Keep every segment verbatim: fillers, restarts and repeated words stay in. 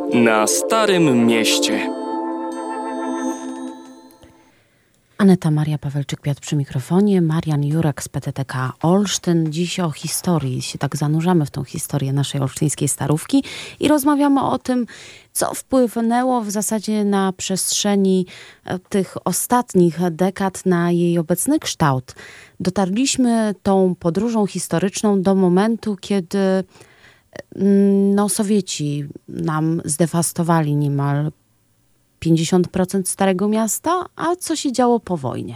na Starym Mieście. Aneta Maria Pawelczyk-Piotr przy mikrofonie, Marian Jurek z P T T K Olsztyn. Dziś o historii, się tak zanurzamy w tą historię naszej olsztyńskiej Starówki i rozmawiamy o tym, co wpłynęło w zasadzie na przestrzeni tych ostatnich dekad na jej obecny kształt. Dotarliśmy tą podróżą historyczną do momentu, kiedy no, Sowieci nam zdewastowali niemal pięćdziesiąt procent Starego Miasta, a co się działo po wojnie?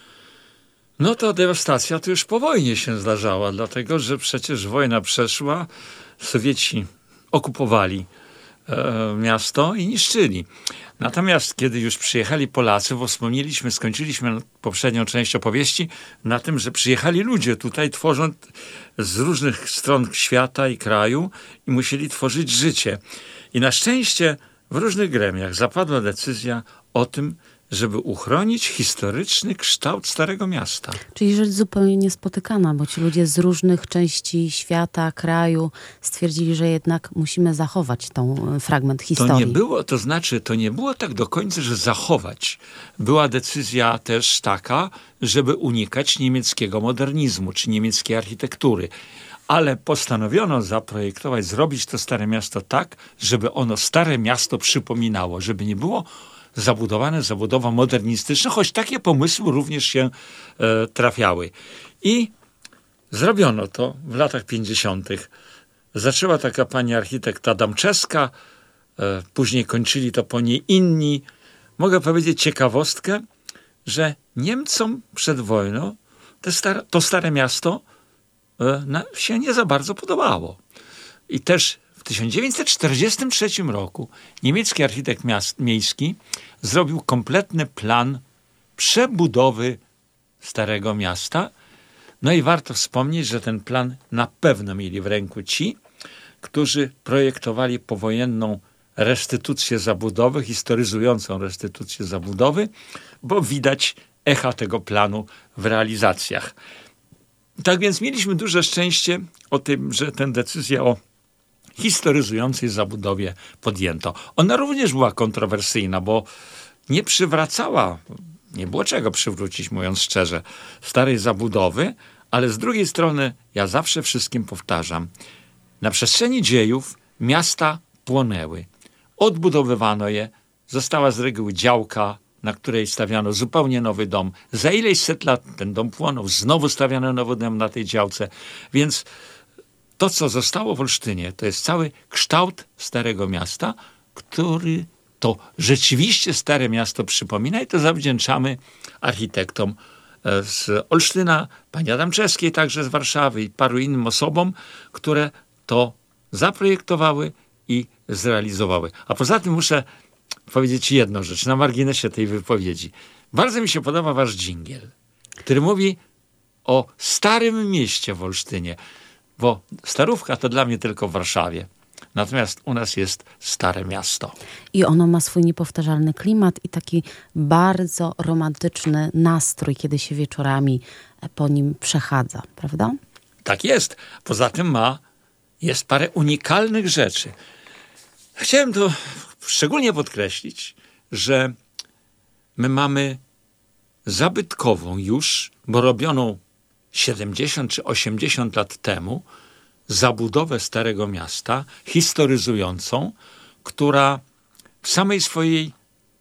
No to dewastacja to już po wojnie się zdarzała, dlatego że przecież wojna przeszła, Sowieci okupowali e, miasto i niszczyli. Natomiast kiedy już przyjechali Polacy, bo wspomnieliśmy, skończyliśmy poprzednią część opowieści na tym, że przyjechali ludzie tutaj, tworząc z różnych stron świata i kraju i musieli tworzyć życie. I na szczęście w różnych gremiach zapadła decyzja o tym, żeby uchronić historyczny kształt Starego Miasta. Czyli rzecz zupełnie niespotykana, bo ci ludzie z różnych części świata, kraju stwierdzili, że jednak musimy zachować tą fragment historii. To nie było, to znaczy, to nie było tak do końca, że zachować. Była decyzja też taka, żeby unikać niemieckiego modernizmu, czy niemieckiej architektury. Ale postanowiono zaprojektować, zrobić to Stare Miasto tak, żeby ono Stare Miasto przypominało, żeby nie było zabudowane zabudowa modernistyczna, choć takie pomysły również się e, trafiały. I zrobiono to w latach pięćdziesiątych. Zaczęła taka pani architekt Adamczewska, e, później kończyli to po niej inni. Mogę powiedzieć ciekawostkę, że Niemcom przed wojną te stare, to Stare Miasto Na, się nie za bardzo podobało. I też w tysiąc dziewięćset czterdziestym trzecim roku niemiecki architekt miast, miejski zrobił kompletny plan przebudowy Starego Miasta. No i warto wspomnieć, że ten plan na pewno mieli w ręku ci, którzy projektowali powojenną restytucję zabudowy, historyzującą restytucję zabudowy, bo widać echa tego planu w realizacjach. Tak więc mieliśmy duże szczęście o tym, że tę decyzję o historyzującej zabudowie podjęto. Ona również była kontrowersyjna, bo nie przywracała, nie było czego przywrócić, mówiąc szczerze, starej zabudowy, ale z drugiej strony, ja zawsze wszystkim powtarzam, na przestrzeni dziejów miasta płonęły. Odbudowywano je, została z reguły działka, na której stawiano zupełnie nowy dom. Za ileś set lat ten dom płonął, znowu stawiano nowy dom na tej działce. Więc to, co zostało w Olsztynie, to jest cały kształt Starego Miasta, który to rzeczywiście Stare Miasto przypomina i to zawdzięczamy architektom z Olsztyna, pani Adamczewskiej także z Warszawy i paru innym osobom, które to zaprojektowały i zrealizowały. A poza tym muszę powiedzieć jedną rzecz na marginesie tej wypowiedzi. Bardzo mi się podoba wasz dżingiel, który mówi o Starym Mieście w Olsztynie, bo Starówka to dla mnie tylko w Warszawie. Natomiast u nas jest Stare Miasto. I ono ma swój niepowtarzalny klimat i taki bardzo romantyczny nastrój, kiedy się wieczorami po nim przechadza, prawda? Tak jest. Poza tym ma, jest parę unikalnych rzeczy. Chciałem to szczególnie podkreślić, że my mamy zabytkową już, bo robioną siedemdziesiąt czy osiemdziesiąt lat temu, zabudowę Starego Miasta, historyzującą, która w samej swojej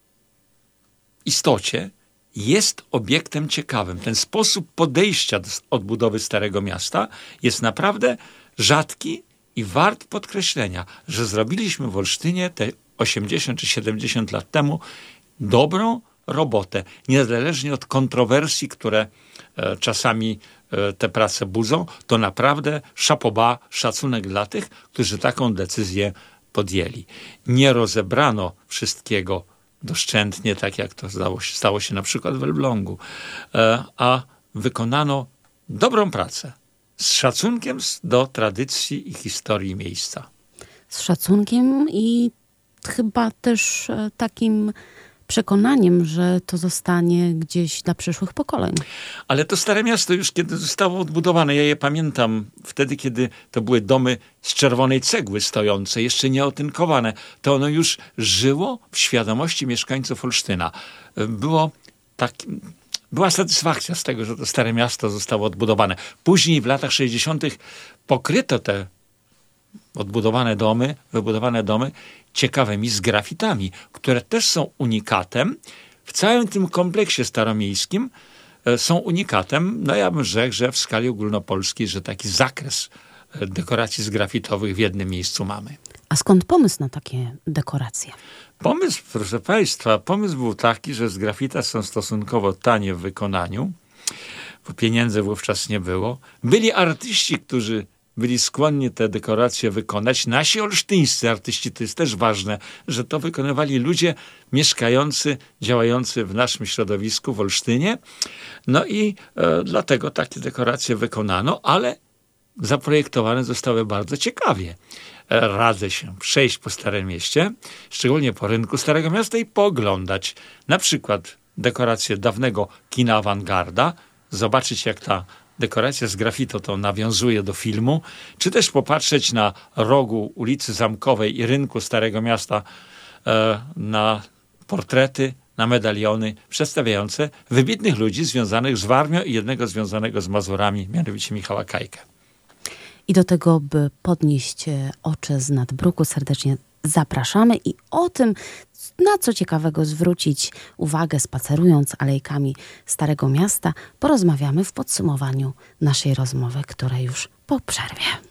istocie jest obiektem ciekawym. Ten sposób podejścia do odbudowy Starego Miasta jest naprawdę rzadki i wart podkreślenia, że zrobiliśmy w Olsztynie te osiemdziesiąt czy siedemdziesiąt lat temu dobrą robotę, niezależnie od kontrowersji, które e, czasami e, te prace budzą, to naprawdę szapoba, szacunek dla tych, którzy taką decyzję podjęli. Nie rozebrano wszystkiego doszczętnie, tak jak to stało się, stało się na przykład w Elblągu, e, a wykonano dobrą pracę z szacunkiem do tradycji i historii miejsca. Z szacunkiem i chyba też takim przekonaniem, że to zostanie gdzieś dla przyszłych pokoleń. Ale to Stare Miasto już kiedy zostało odbudowane, ja je pamiętam wtedy, kiedy to były domy z czerwonej cegły stojące, jeszcze nie otynkowane, to ono już żyło w świadomości mieszkańców Olsztyna. Było tak... Była satysfakcja z tego, że to Stare Miasto zostało odbudowane. Później w latach sześćdziesiątych pokryto te odbudowane domy, wybudowane domy ciekawymi sgrafitami, które też są unikatem. W całym tym kompleksie staromiejskim są unikatem, no ja bym rzekł, że w skali ogólnopolskiej, że taki zakres dekoracji sgrafitowych w jednym miejscu mamy. A skąd pomysł na takie dekoracje? Pomysł, proszę Państwa, pomysł był taki, że sgrafita są stosunkowo tanie w wykonaniu, bo pieniędzy wówczas nie było. Byli artyści, którzy byli skłonni te dekoracje wykonać. Nasi olsztyńscy artyści, to jest też ważne, że to wykonywali ludzie mieszkający, działający w naszym środowisku w Olsztynie. No i e, dlatego takie dekoracje wykonano, ale zaprojektowane zostały bardzo ciekawie. Radzę się przejść po Starym Mieście, szczególnie po rynku Starego Miasta i pooglądać na przykład dekoracje dawnego kina Awangarda, zobaczyć jak ta dekoracja z grafito to nawiązuje do filmu, czy też popatrzeć na rogu ulicy Zamkowej i rynku Starego Miasta e, na portrety, na medaliony przedstawiające wybitnych ludzi związanych z Warmią i jednego związanego z Mazurami, mianowicie Michała Kajkę. I do tego, by podnieść oczy z nad bruku, serdecznie zapraszamy i o tym, na co ciekawego zwrócić uwagę spacerując alejkami Starego Miasta, porozmawiamy w podsumowaniu naszej rozmowy, która już po przerwie.